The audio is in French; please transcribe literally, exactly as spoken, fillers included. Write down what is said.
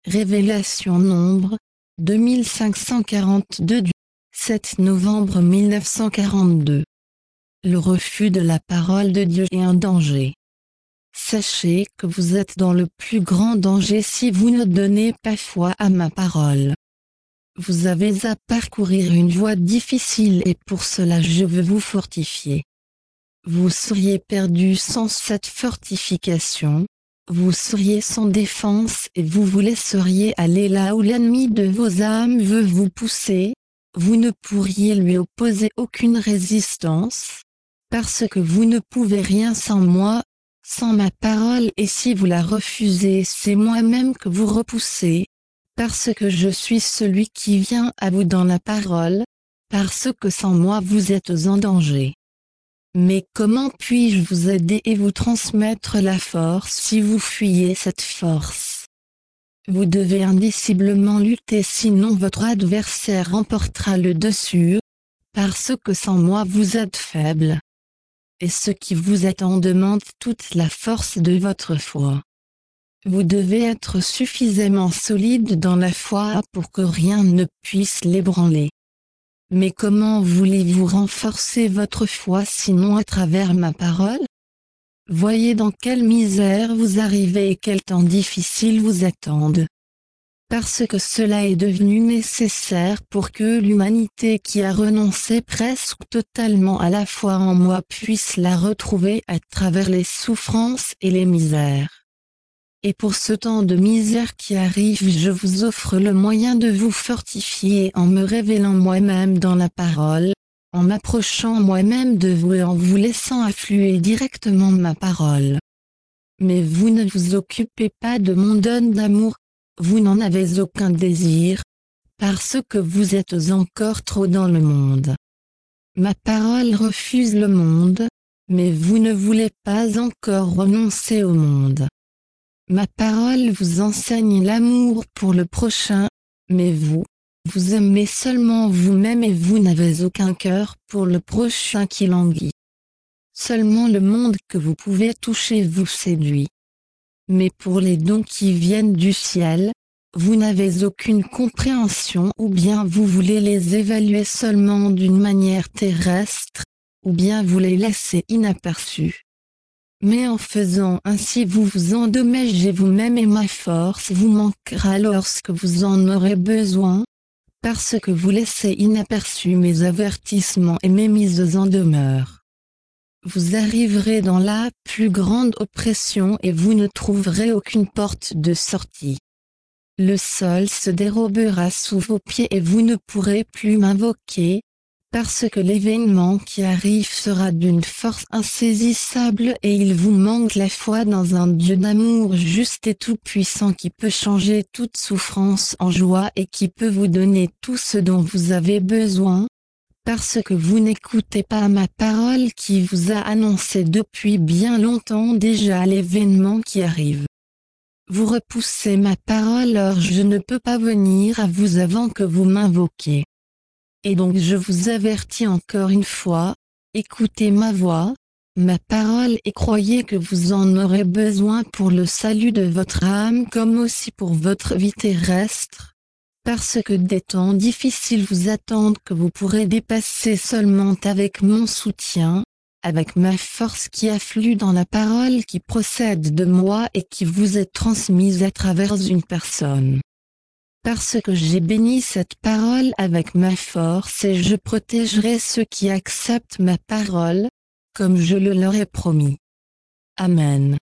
Révélation Nombre, deux mille cinq cent quarante-deux du sept novembre mille neuf cent quarante-deux. Le refus de la parole de Dieu est un danger. Sachez que vous êtes dans le plus grand danger si vous ne donnez pas foi à ma parole. Vous avez à parcourir une voie difficile et pour cela je veux vous fortifier. Vous seriez perdu sans cette fortification, vous seriez sans défense et vous vous laisseriez aller là où l'ennemi de vos âmes veut vous pousser, vous ne pourriez lui opposer aucune résistance, parce que vous ne pouvez rien sans moi, sans ma parole et si vous la refusez c'est moi-même que vous repoussez, parce que je suis celui qui vient à vous dans la parole, parce que sans moi vous êtes en danger. Mais comment puis-je vous aider et vous transmettre la force si vous fuyez cette force? Vous devez indiciblement lutter sinon votre adversaire remportera le dessus, parce que sans moi vous êtes faible. Et ce qui vous attend demande toute la force de votre foi. Vous devez être suffisamment solide dans la foi pour que rien ne puisse l'ébranler. Mais comment voulez-vous renforcer votre foi sinon à travers ma parole? Voyez dans quelle misère vous arrivez et quels temps difficiles vous attendent. Parce que cela est devenu nécessaire pour que l'humanité qui a renoncé presque totalement à la foi en moi puisse la retrouver à travers les souffrances et les misères. Et pour ce temps de misère qui arrive je vous offre le moyen de vous fortifier en me révélant moi-même dans la parole, en m'approchant moi-même de vous et en vous laissant affluer directement ma parole. Mais vous ne vous occupez pas de mon don d'amour, vous n'en avez aucun désir, parce que vous êtes encore trop dans le monde. Ma parole refuse le monde, mais vous ne voulez pas encore renoncer au monde. Ma parole vous enseigne l'amour pour le prochain, mais vous, vous aimez seulement vous-même et vous n'avez aucun cœur pour le prochain qui languit. Seulement le monde que vous pouvez toucher vous séduit. Mais pour les dons qui viennent du ciel, vous n'avez aucune compréhension ou bien vous voulez les évaluer seulement d'une manière terrestre, ou bien vous les laissez inaperçus. Mais en faisant ainsi vous vous endommagez vous-même et ma force vous manquera lorsque vous en aurez besoin, parce que vous laissez inaperçus mes avertissements et mes mises en demeure. Vous arriverez dans la plus grande oppression et vous ne trouverez aucune porte de sortie. Le sol se dérobera sous vos pieds et vous ne pourrez plus m'invoquer, parce que l'événement qui arrive sera d'une force insaisissable et il vous manque la foi dans un Dieu d'amour juste et tout-puissant qui peut changer toute souffrance en joie et qui peut vous donner tout ce dont vous avez besoin, parce que vous n'écoutez pas ma parole qui vous a annoncé depuis bien longtemps déjà l'événement qui arrive. Vous repoussez ma parole alors je ne peux pas venir à vous avant que vous m'invoquiez. Et donc je vous avertis encore une fois, écoutez ma voix, ma parole et croyez que vous en aurez besoin pour le salut de votre âme comme aussi pour votre vie terrestre, parce que des temps difficiles vous attendent que vous pourrez dépasser seulement avec mon soutien, avec ma force qui afflue dans la parole qui procède de moi et qui vous est transmise à travers une personne. Parce que j'ai béni cette parole avec ma force et je protégerai ceux qui acceptent ma parole, comme je le leur ai promis. Amen.